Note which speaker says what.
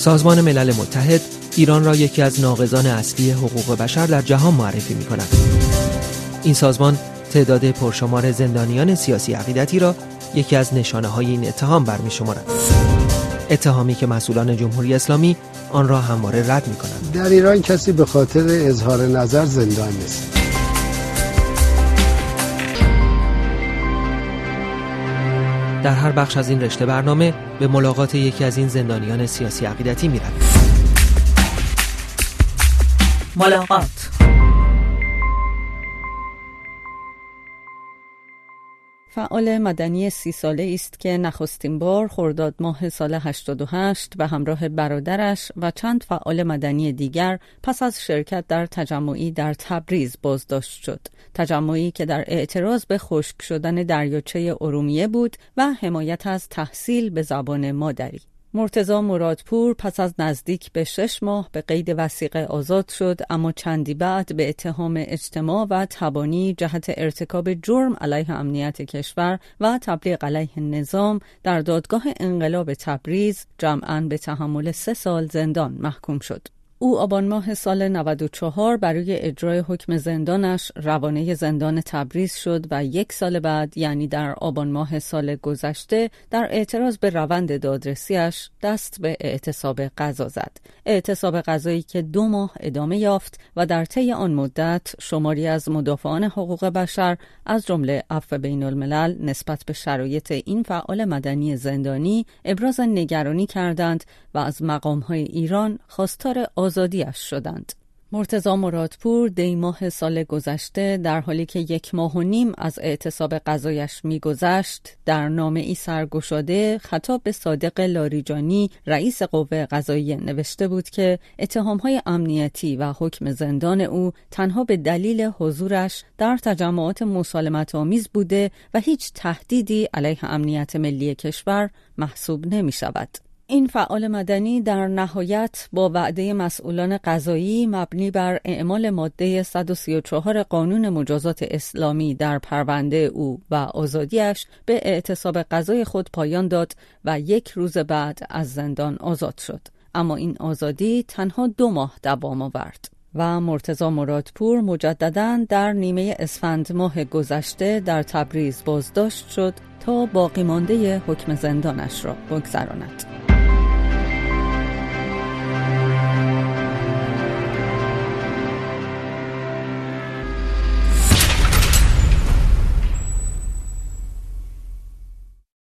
Speaker 1: سازمان ملل متحد ایران را یکی از ناقضان اصلی حقوق بشر در جهان معرفی می‌کند. این سازمان تعداد پرشمار زندانیان سیاسی عقیدتی را یکی از نشانه‌های این اتهام برمی‌شمارد. اتهامی که مسئولان جمهوری اسلامی آن را همواره رد می‌کنند.
Speaker 2: در ایران کسی به خاطر اظهار نظر زندان نیست.
Speaker 1: در هر بخش از این رشته برنامه به ملاقات یکی از این زندانیان سیاسی عقیدتی می‌رویم.
Speaker 3: ملاقات. فعال مدنی 30 ساله است که نخستین بار خرداد ماه سال 88 به همراه برادرش و چند فعال مدنی دیگر پس از شرکت در تجمعی در تبریز بازداشت شد. تجمعی که در اعتراض به خشک شدن دریاچه ارومیه بود و حمایت از تحصیل به زبان مادری. مرتضی مرادپور پس از نزدیک به 6 ماه به قید وثیقه آزاد شد، اما چندی بعد به اتهام اجتماع و تبانی جهت ارتکاب جرم علیه امنیت کشور و تبلیغ علیه نظام در دادگاه انقلاب تبریز جمعاً به تحمل 3 سال زندان محکوم شد. او آبان ماه سال 94 برای اجرای حکم زندانش روانه زندان تبریز شد و 1 سال بعد، یعنی در آبان ماه سال گذشته، در اعتراض به روند دادرسیش دست به اعتصاب غذا زد. اعتصاب غذایی که 2 ماه ادامه یافت و در طی آن مدت شماری از مدافعان حقوق بشر از جمله عفو بین الملل نسبت به شرایط این فعال مدنی زندانی ابراز نگرانی کردند و از مقام‌های ایران خواستار آزادیش شدند. مرتضی مرادپور دی ماه سال گذشته در حالی که 1.5 ماه از اعتصاب غذایش می‌گذشت در نامه‌ای سرگشاده خطاب به صادق لاریجانی رئیس قوه قضاییه نوشته بود که اتهام‌های امنیتی و حکم زندان او تنها به دلیل حضورش در تجمعات مسالمت‌آمیز بوده و هیچ تهدیدی علیه امنیت ملی کشور محسوب نمی‌شود. این فعال مدنی در نهایت با وعده مسئولان قضایی مبنی بر اعمال ماده 134 قانون مجازات اسلامی در پرونده او و آزادیش به اعتصاب غذای خود پایان داد و 1 روز بعد از زندان آزاد شد. اما این آزادی تنها 2 ماه دوام آورد و مرتضی مرادپور مجدداً در نیمه اسفند ماه گذشته در تبریز بازداشت شد تا باقی مانده حکم زندانش را بگذراند.